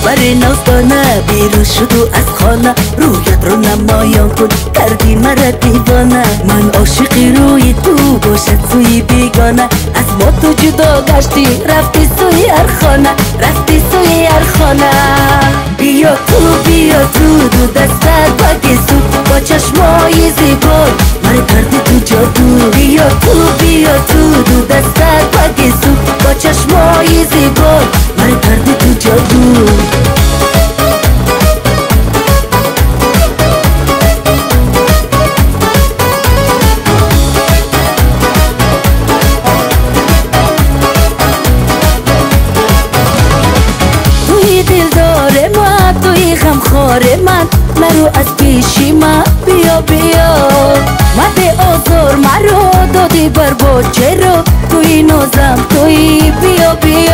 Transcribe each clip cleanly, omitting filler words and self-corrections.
دلبر نازدانه بیرون شد و از خانه رویت رو نمایان کن کردی مرا دیوانه من عاشقی روی تو باشد سوی بیگانه از ما تو جدا گشتی رفتی سوی ارخانه رفتی سوی ارخانه بیا تو دو دستت بگیسو با چشمای زیبا من کردی تو جادو بیا تو دو دستت بگیسو با چشمای زیبا من کردی تو جادو غمخوار من نرو از پیشی من بیا مده آزار مرا دادی بر باچه رو توی نازم توی بیا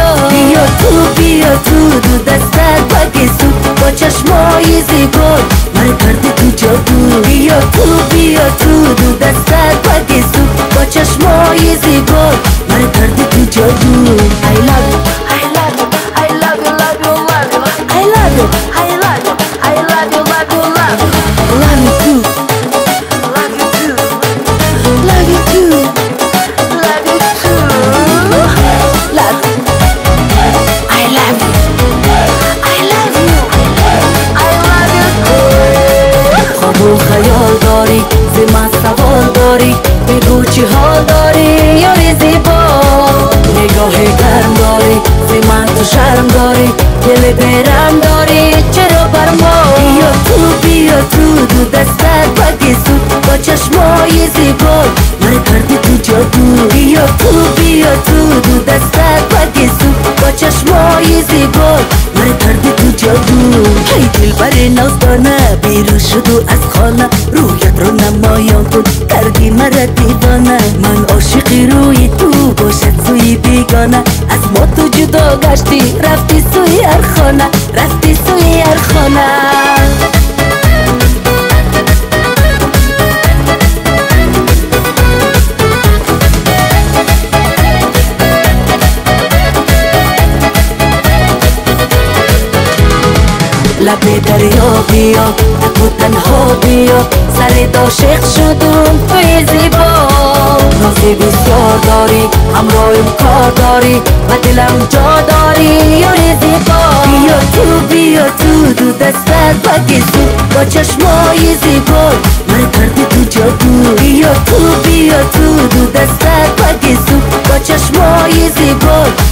تو دو دستت بگیسو با چشمای زیبا من کردی تو جادو بیا تو دو دستت بگیسو با چشمای زیبا من کردی تو جادو I love you I love you I love you love you love you I love you I love you I love you, love you, love you. Love you too. Love you too. Love you too. Love you too. Love you. I love you. I love you. I love you too. خواب و خیال داری زی من سوال داری بگو چی حال داری یاری زیبا نگاه گرم داری زی من تو شرم داری دل برم داری چرا بر ما بیا تو دو دستت بگیسو با چشمای زیبا من کردی تو جادو بیا تو دو دستت بگیسو با چشمای زیبا من کردی تو جادو هی دلبر نازدانه بیرون شد و از خانه رویت رو نمایان کن کردی مرا دیوانه من عاشقی روی تو باشد سوی بیگانه از ما تو جدا گشتی رفتی سوی ارخانه رفتی سوی ارخانه لب دریا بیا نکو تنها بیا سر عاشق شدم توی زیبا نازی بسیار داری همراهم کار داری و دلم جا داری یاری زیبا بیا تو دو دستت بگیسو با چشمای زیبا من کردی تو جادو بیا تو دو دستت بگیسو با چشمای زیبا